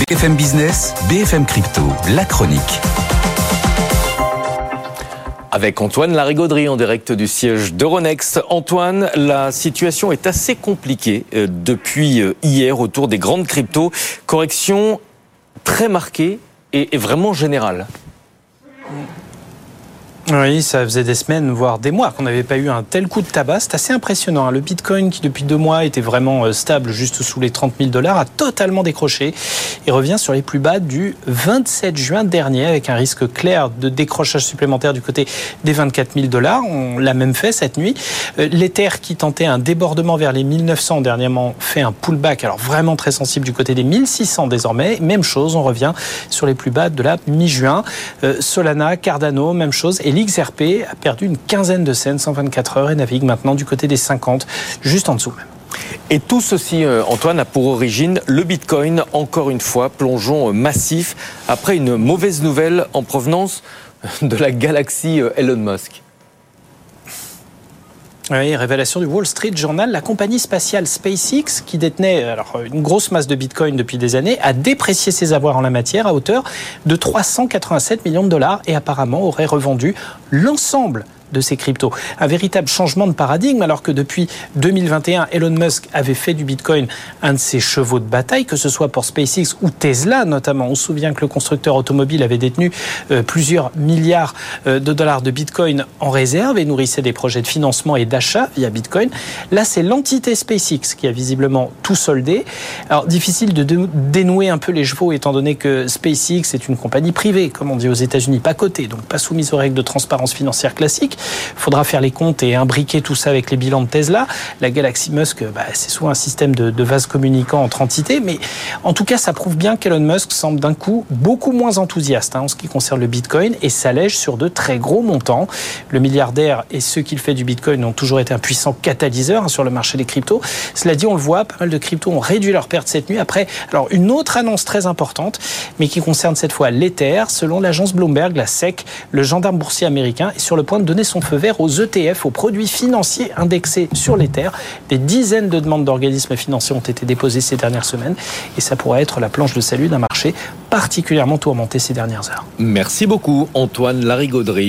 BFM Business, BFM Crypto, la chronique. Avec Antoine Larigauderie en direct du siège d'Euronext. Antoine, la situation est assez compliquée depuis hier autour des grandes cryptos. Correction très marquée et vraiment générale. Oui, ça faisait des semaines, voire des mois qu'on n'avait pas eu un tel coup de tabac. C'est assez impressionnant. Le Bitcoin, qui depuis 2 mois était vraiment stable, juste sous les 30 000 $, a totalement décroché et revient sur les plus bas du 27 juin dernier, avec un risque clair de décrochage supplémentaire du côté des 24 000 $. On l'a même fait cette nuit. L'Ether, qui tentait un débordement vers les 1900 dernièrement, fait un pullback, alors vraiment très sensible du côté des 1600 désormais. Même chose, on revient sur les plus bas de la mi-juin. Solana, Cardano, même chose. Et l'XRP a perdu une quinzaine de cents en 24 heures et navigue maintenant du côté des 50, juste en dessous même. Et tout ceci, Antoine, a pour origine le Bitcoin, encore une fois, plongeon massif, après une mauvaise nouvelle en provenance de la galaxie Elon Musk. Oui, révélation du Wall Street Journal, la compagnie spatiale SpaceX, qui détenait une grosse masse de Bitcoin depuis des années, a déprécié ses avoirs en la matière à hauteur de 387 millions de dollars et apparemment aurait revendu l'ensemble de ces cryptos. Un véritable changement de paradigme, alors que depuis 2021, Elon Musk avait fait du Bitcoin un de ses chevaux de bataille, que ce soit pour SpaceX ou Tesla notamment. On se souvient que le constructeur automobile avait détenu plusieurs milliards de dollars de Bitcoin en réserve et nourrissait des projets de financement et d'achat via Bitcoin. Là, c'est l'entité SpaceX qui a visiblement tout soldé. Alors, difficile de dénouer un peu les chevaux, étant donné que SpaceX est une compagnie privée, comme on dit aux États-Unis, pas cotée, donc pas soumise aux règles de transparence financière classiques. Il faudra faire les comptes et imbriquer tout ça avec les bilans de Tesla. La galaxie Musk, c'est souvent un système de vases communicants entre entités, mais en tout cas, ça prouve bien qu'Elon Musk semble d'un coup beaucoup moins enthousiaste en ce qui concerne le Bitcoin et s'allège sur de très gros montants. Le milliardaire et ceux qui le fait du Bitcoin ont toujours été un puissant catalyseur sur le marché des cryptos. Cela dit, on le voit, pas mal de cryptos ont réduit leurs pertes cette nuit après une autre annonce très importante, mais qui concerne cette fois l'Ether. Selon l'agence Bloomberg, la SEC, le gendarme boursier américain, est sur le point de donner son feu vert aux ETF, aux produits financiers indexés sur l'Ether. Des dizaines de demandes d'organismes financiers ont été déposées ces dernières semaines et ça pourrait être la planche de salut d'un marché particulièrement tourmenté ces dernières heures. Merci beaucoup, Antoine Larigauderie.